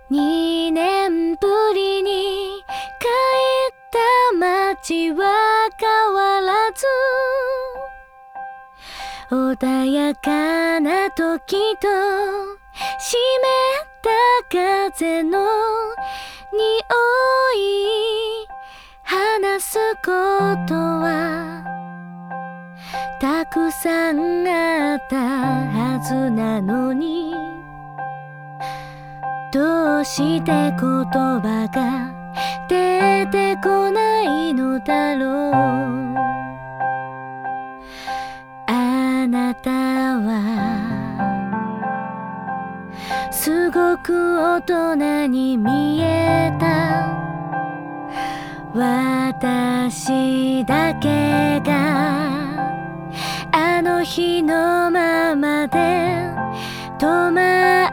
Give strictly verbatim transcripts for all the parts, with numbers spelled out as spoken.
にねんぶりに帰った街は変わらず、穏やかな時と湿った風の匂い、話すことはたくさんあったはずなのに、どうして言葉が出てこないのだろう。あなたはすごく大人に見えた。私だけがあの日のままで止ま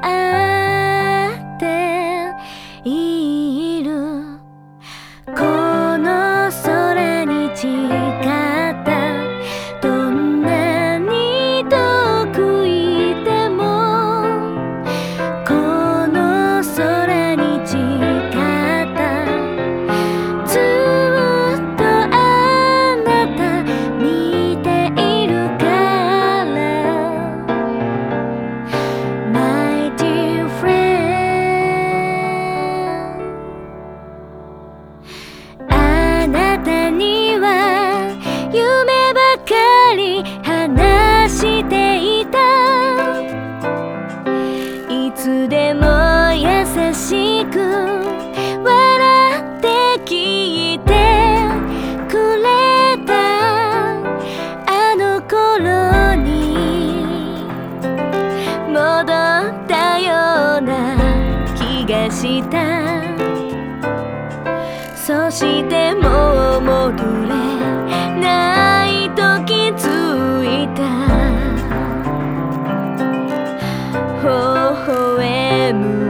っている。この空に誓った、どんなに遠くいてもこの空に誓った、ずっとあなた見ているから。 My dear friend、 あなたには夢ばかり話していた。いつでも優しく笑って聞いてくれた。あの頃に戻ったような気がした。そしてもう戻れないと気づいた。微笑む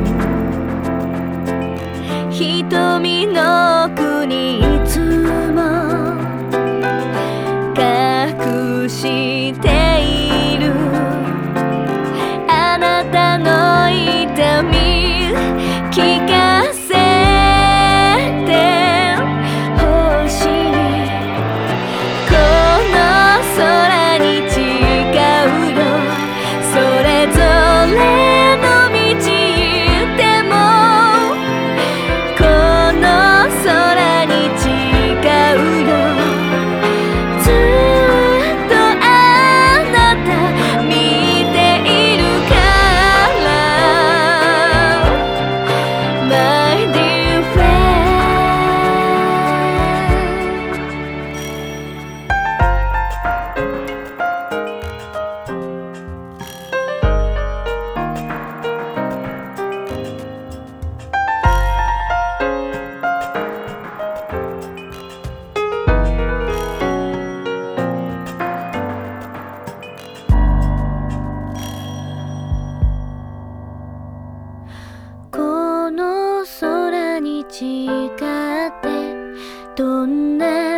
瞳の奥にいつも隠しているあなたの痛み、聞かせてほしい。この空に誓うよ、それぞれの道行ってもこの空に誓うよ、ずっとあなた見ているから。 My dear friend、 この空に誓って、どんな